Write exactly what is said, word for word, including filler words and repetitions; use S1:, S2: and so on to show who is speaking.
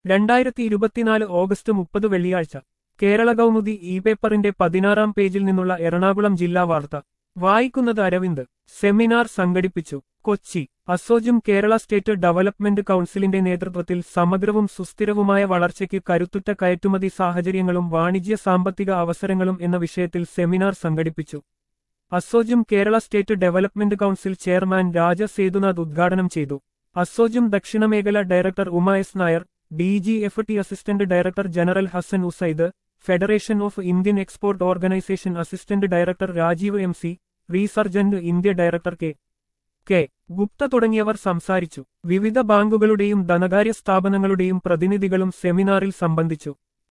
S1: രണ്ടായിരത്തി ഇരുപത്തിനാല് ഓഗസ്റ്റ് മുപ്പത് വെള്ളിയാഴ്ച കേരള കൗമുദി ഇ പേപ്പറിന്റെ പതിനാറാം പേജിൽ നിന്നുള്ള എറണാകുളം ജില്ലാ വാർത്ത വായിക്കുന്നത് അരവിന്ദ്. സെമിനാർ സംഘടിപ്പിച്ചു. കൊച്ചി. അസോജും കേരള സ്റ്റേറ്റ് ഡെവലപ്മെന്റ് കൗൺസിലിന്റെ നേതൃത്വത്തിൽ സമഗ്രവും സുസ്ഥിരവുമായ വളർച്ചയ്ക്ക് കരുത്തുറ്റ കയറ്റുമതി സാഹചര്യങ്ങളും വാണിജ്യ സാമ്പത്തിക അവസരങ്ങളും എന്ന വിഷയത്തിൽ സെമിനാർ സംഘടിപ്പിച്ചു. അസോജും Kerala state development council chairman Raja Sethunath ഉദ്ഘാടനം ചെയ്തു. അസോജും ദക്ഷിണമേഖല director Uma S Nair, D G F T assistant director general Hasan Usaid, federation of Indian export organisation assistant director Rajeev M C, resurgent India director K K Gupta തുടങ്ങിയവർ സംസാരിച്ചു. വിവിധ ബാങ്കുകളുടെയും ധനകാര്യ സ്ഥാപനങ്ങളുടെയും പ്രതിനിധികളും സെമിനാറിൽ സംബന്ധിച്ചു.